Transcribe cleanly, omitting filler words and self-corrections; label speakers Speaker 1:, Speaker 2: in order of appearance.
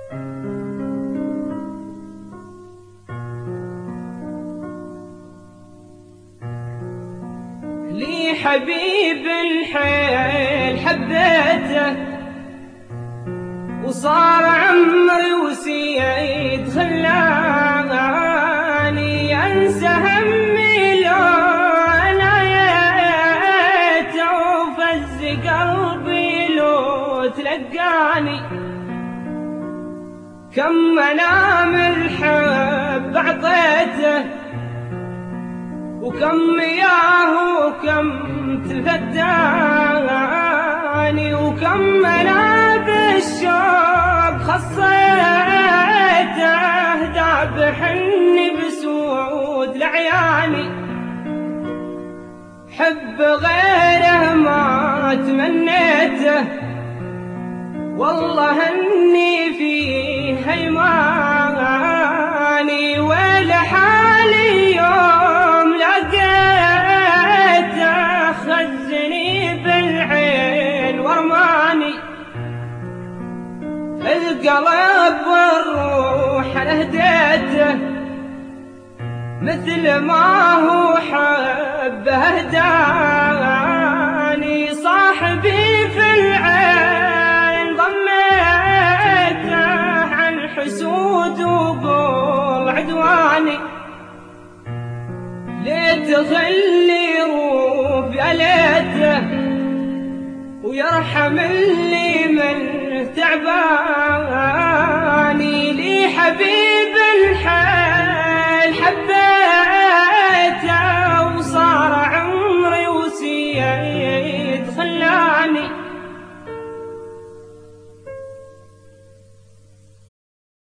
Speaker 1: لي حبيب الحيل حبيته وصار عمري وسيد خلاني انسى همي لو نايته وفز قلبي لو تلقاني كم منام الحب اعطيته وكم مياه وكم تفداني وكم مناب الشوق خصيته داب حني بسود لعياني حب غيره ما تمنيته والله اني فيه هيماني ولحالي يوم لقيته خزني بالعين ورماني القلب والروح لهديته مثل ما هو حب هداني